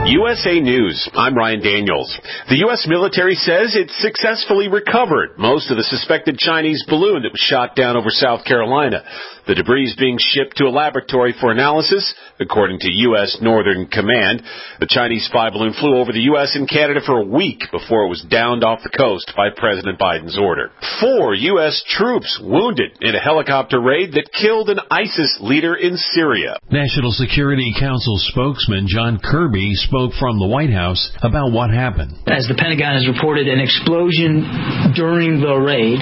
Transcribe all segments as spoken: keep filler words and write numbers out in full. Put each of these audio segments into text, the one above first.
U S A News. I'm Ryan Daniels. The U S military says it successfully recovered most of the suspected Chinese balloon that was shot down over South Carolina. The debris is being shipped to a laboratory for analysis, according to U S Northern Command. The Chinese spy balloon flew over the U S and Canada for a week before it was downed off the coast by President Biden's order. Four U S troops wounded in a helicopter raid that killed an ISIS leader in Syria. National Security Council spokesman John Kirby spoke from the White House about what happened. As the Pentagon has reported, an explosion during the raid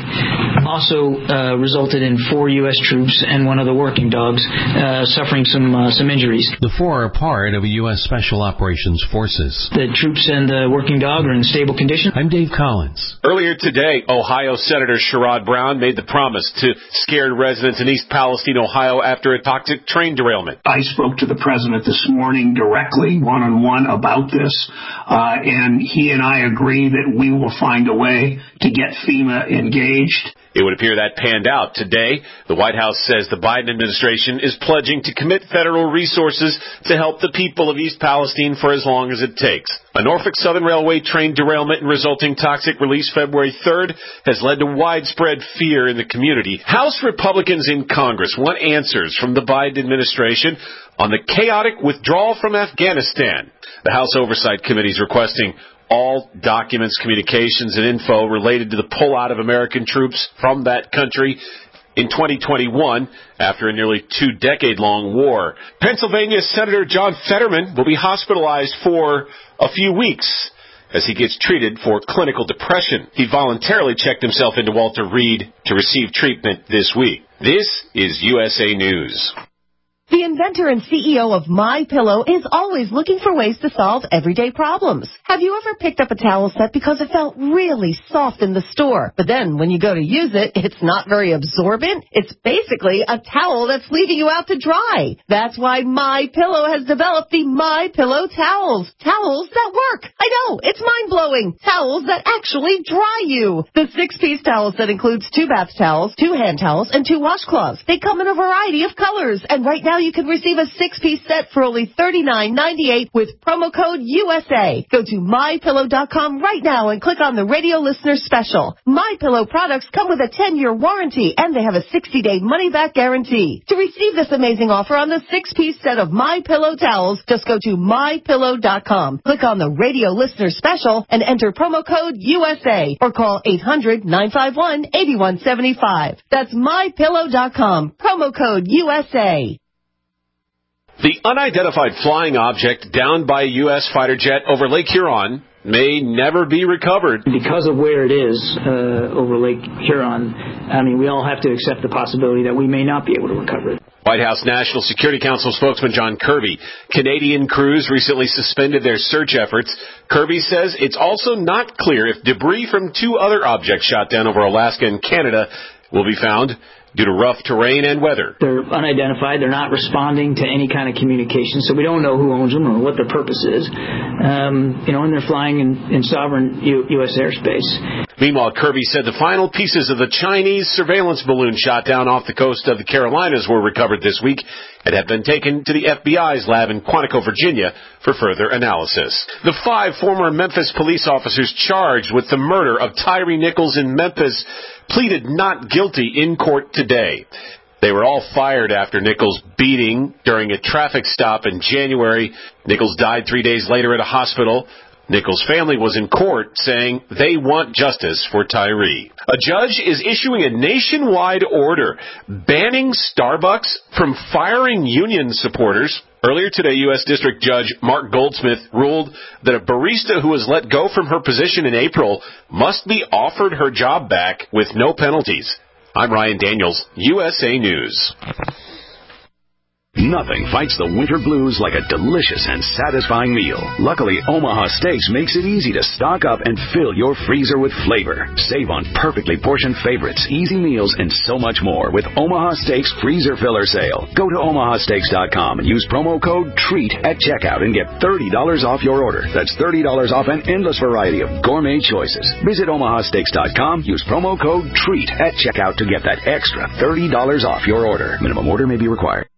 also uh, resulted in four U S troops and one of the working dogs uh, suffering some uh, some injuries. The four are part of a U S Special Operations Forces. The troops and the working dog are in stable condition. I'm Dave Collins. Earlier today, Ohio Senator Sherrod Brown made the promise to scared residents in East Palestine, Ohio, after a toxic train derailment. I spoke to the president this morning directly, one-on-one, about this, uh, and he and I agree that we will find a way to get FEMA engaged. It would appear that panned out today. The White House says the Biden administration is pledging to commit federal resources to help the people of East Palestine for as long as it takes. A Norfolk Southern Railway train derailment and resulting toxic release February third has led to widespread fear in the community. House Republicans in Congress want answers from the Biden administration on the chaotic withdrawal from Afghanistan. The House Oversight Committee is requesting all documents, communications, and info related to the pullout of American troops from that country in twenty twenty-one after a nearly two-decade-long war. Pennsylvania Senator John Fetterman will be hospitalized for a few weeks as he gets treated for clinical depression. He voluntarily checked himself into Walter Reed to receive treatment this week. This is U S A News. The inventor and C E O of MyPillow is always looking for ways to solve everyday problems. Have you ever picked up a towel set because it felt really soft in the store, but then when you go to use it, it's not very absorbent? It's basically a towel that's leaving you out to dry. That's why MyPillow has developed the MyPillow towels. Towels that work. I know, it's mind-blowing. Towels that actually dry you. The six-piece towel set includes two bath towels, two hand towels, and two washcloths. They come in a variety of colors, and right now you can receive a six-piece set for only thirty-nine ninety-eight with promo code U S A. Go to my pillow dot com right now and click on the radio listener special. MyPillow products come with a ten-year warranty, and they have a sixty-day money-back guarantee. To receive this amazing offer on the six-piece set of MyPillow towels, just go to my pillow dot com. Click on the radio listener special and enter promo code U S A or call eight hundred nine five one eight one seven five. That's my pillow dot com. Promo code U S A. The unidentified flying object downed by a U S fighter jet over Lake Huron may never be recovered. Because of where it is uh, over Lake Huron, I mean, we all have to accept the possibility that we may not be able to recover it. White House National Security Council spokesman John Kirby. Canadian crews recently suspended their search efforts. Kirby says it's also not clear if debris from two other objects shot down over Alaska and Canada will be found due to rough terrain and weather. They're unidentified. They're not responding to any kind of communication, so we don't know who owns them or what their purpose is. Um, you know, and they're flying in, in sovereign U- U.S. airspace. Meanwhile, Kirby said the final pieces of the Chinese surveillance balloon shot down off the coast of the Carolinas were recovered this week and have been taken to the F B I's lab in Quantico, Virginia, for further analysis. The five former Memphis police officers charged with the murder of Tyree Nichols in Memphis pleaded not guilty in court today. They were all fired after Nichols' beating during a traffic stop in January. Nichols died three days later at a hospital. Nichols' family was in court saying they want justice for Tyree. A judge is issuing a nationwide order banning Starbucks from firing union supporters. Earlier today, U S District Judge Mark Goldsmith ruled that a barista who was let go from her position in April must be offered her job back with no penalties. I'm Ryan Daniels, U S A News. Nothing fights the winter blues like a delicious and satisfying meal. Luckily, Omaha Steaks makes it easy to stock up and fill your freezer with flavor. Save on perfectly portioned favorites, easy meals, and so much more with Omaha Steaks Freezer Filler Sale. Go to omaha steaks dot com and use promo code TREAT at checkout and get thirty dollars off your order. That's thirty dollars off an endless variety of gourmet choices. Visit omaha steaks dot com, use promo code TREAT at checkout to get that extra thirty dollars off your order. Minimum order may be required.